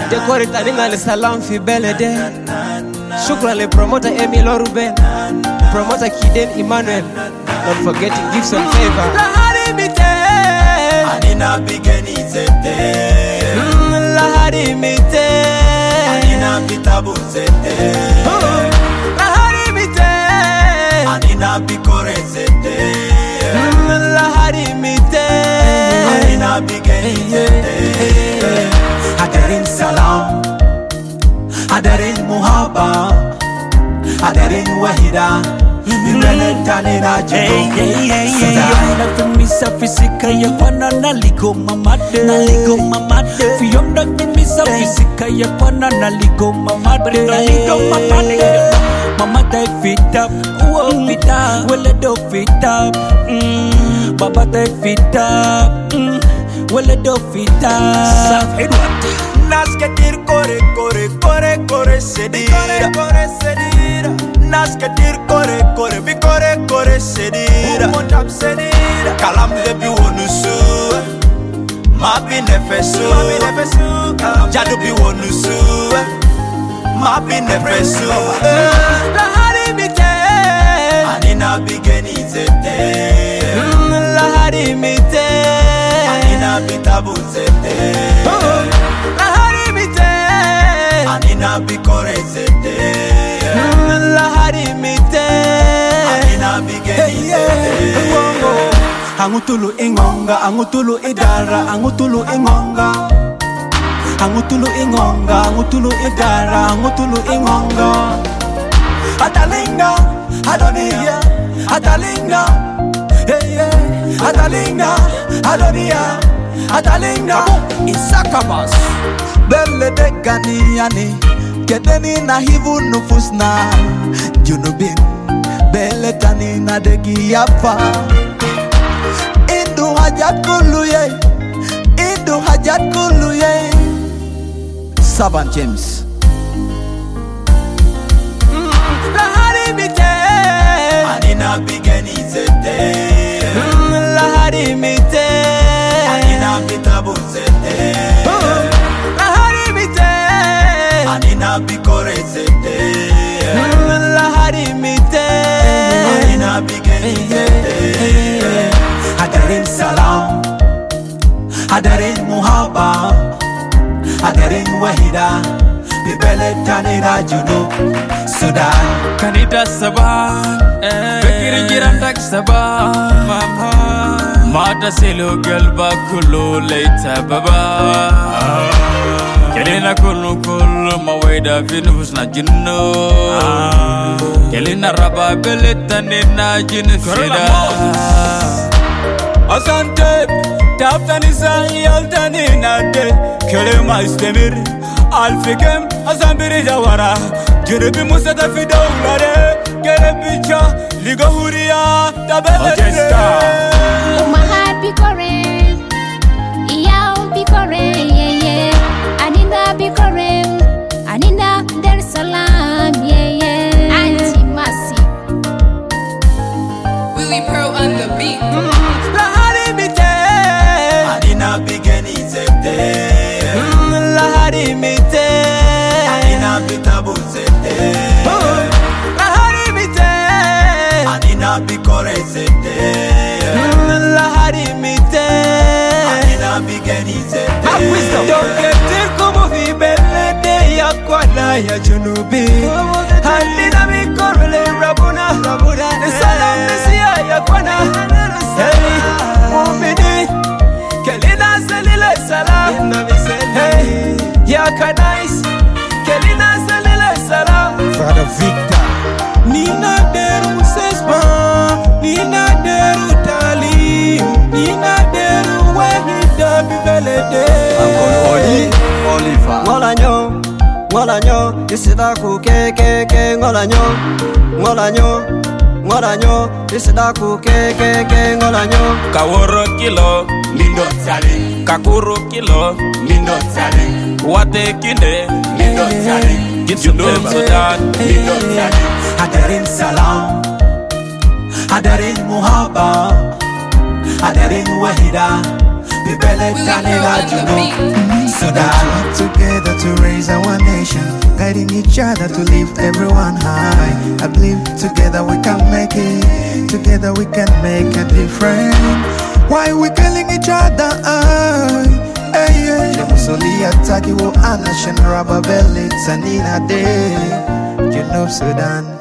Dekori taninga le salam fi belede. Shukran le promoter Emil Ruben, promoter Kiden Emmanuel. Not forgetting gifts and favor. Lahari mite, Anina bigeni zete. lahari mite, Anina bitabu zete. lahari mite, Anina bikore zete. lahari mite, Anina bigeni zete. Hadarin salam, hadarin muhaba, hadarin wahida. Misa fisika ya kwana naligo mamade Fiyonda misa fisika ya kwana naligo mamade Mamade fit up, fit up, well do fit up Baba they fit up, well do fit up Nasketir kore sedira Nasketir kore vi kore sedira Kalam de bi wonusu Mabi nefesu Jadu bi wonusu Mabi nefesu lahari mite, Anina bigeni zete lahari mite, Anina bitabu zete lahari mite, Anina bikore zete lahari mite, Anina bigeni zete Angutulu ingonga, angutulu idara, angutulu ingonga Angutulu ingonga, angutulu idara, angutulu ingonga Atalinga, Adonia, Atalinga Hey yeah, Atalinga, Adonia, Atalinga Isakabas Belle de Ganiani Kedeni na hivu nufusna Junubin Belle tani na de Giyafa Indu hajat kuluye Indu hajat kuluye Saban James lahari mite, Anina bigeni zete lahari mite, Anina bitabu zete lahari mite, Anina bikore zete lahari mite, Anina bigeni zete Hadarin salam Hadarin muhaba Hadarin wahida Bibele tanira juno Sudan Kanida sabah Fikir jiran tak sabah Mata selo galba kullu leita baba Kelina kullu maweda finus na jinno Kelina raba beleta nina jinsida Asante taftani sahi altani nade Kelima istemir Alfikem azambiri jawara Jiribi musata fi dawlare Gerebicha liga huria tabelete My heart be correct, yeah, be correct, yeah, yeah. Anina be correct, Anina Dar Salam, yeah, yeah. Auntie Mercy, Willie Pearl on the beat. lahari mite, Anina bigeni zete lahari mite, Anina bitabu zete lahari mite, Anina bikore zete lahari mite, Anina bigeni zete Dongetir como vi belede ya kwana ya junubi Halina mikorele rabuna Salam misia ya kwana Hey, mumini Kelina zelile salam Hey, ya kanais Kelina zelile salam Brother Victor Nina deru sesma Nina deru talim Nina deru wahida bibelede Oliver Ngola nyo Isida ku ke Ngola nyo Isida ku ke Ngola nyo Kaworo kilo Lindo tali Kakuru kilo Lindo tali Wate kinde Lindo tali Junub Sudan Lindo tali Hadarin salam Hadarin muhaba Hadarin wahida Bibele tanila juno Sudan together to killing each other to leave everyone high. I believe together we can make it. Together we can make a difference. Why we killing each other? Hey, yeah. The Musoli attack you, Anna Shen Rubber Belly, Sanina Day. You know Sudan.